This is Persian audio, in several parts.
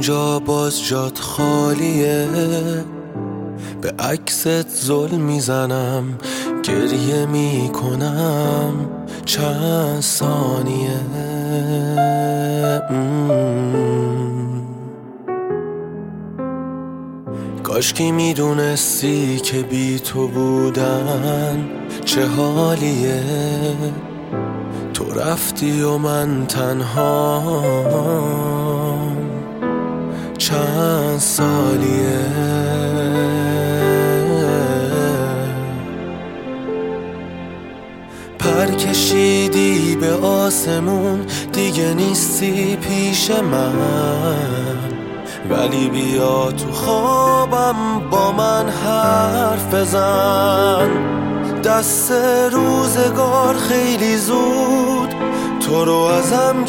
اینجا باز جات خالیه، به عکست زل میزنم، گریه میکنم چند ثانیه. کاشکی میدونستی که بی تو بودن چه حالیه، تو رفتی و من تنها چند سالیه. پر کشیدی به آسمون، دیگه نیستی پیش من، ولی بیا تو خوابم با من حرف بزن. دست روزگار خیلی زود تو رو ازم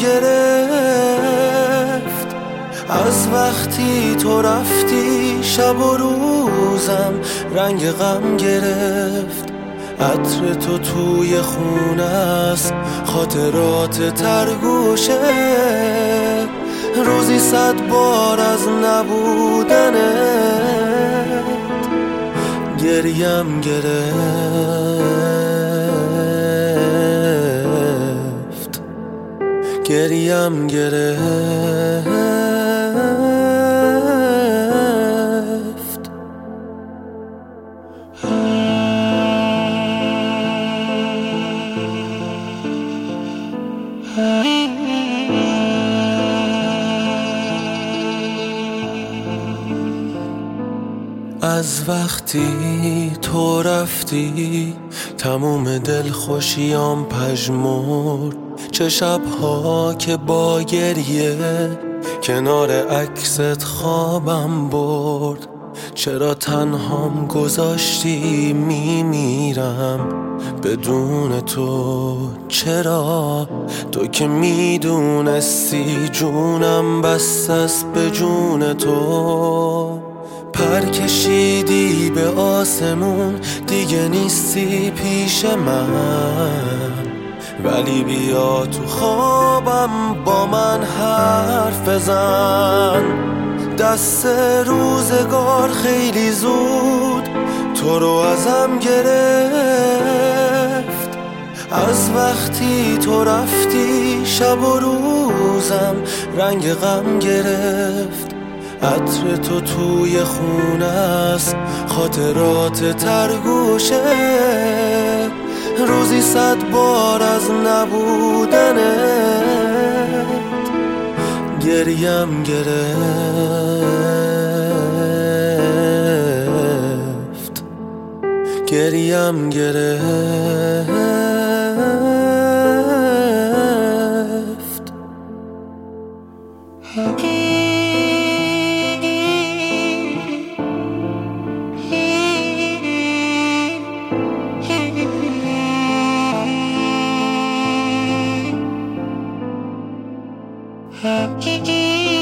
گرفت، از وقتی تو رفتی شب و روزم رنگ غم گرفت. عطر تو توی خونه است، خاطرات ترگوشه، روزی 100 بار از نبودنت گریم گرفت، گریم گرفت. از وقتی تو رفتی تموم دلخوشیام پژمرد، چه شبها که با گریه کنار عکست خوابم برد. چرا تنهام گذاشتی میمیرم بدون تو؟ چرا تو که میدونستی جونم بس است به جون تو؟ پر کشیدی به آسمون، دیگه نیستی پیش من، ولی بیا تو خوابم با من حرف بزن. دست روزگار خیلی زود تو رو ازم گرفت، از وقتی تو رفتی شب و روزم رنگ غم گرفت. عطر تو توی خونه است، خاطرات ترگوشه، روزی 100 بار از نبودنت گریم گرفت، گریم گرفت. Happy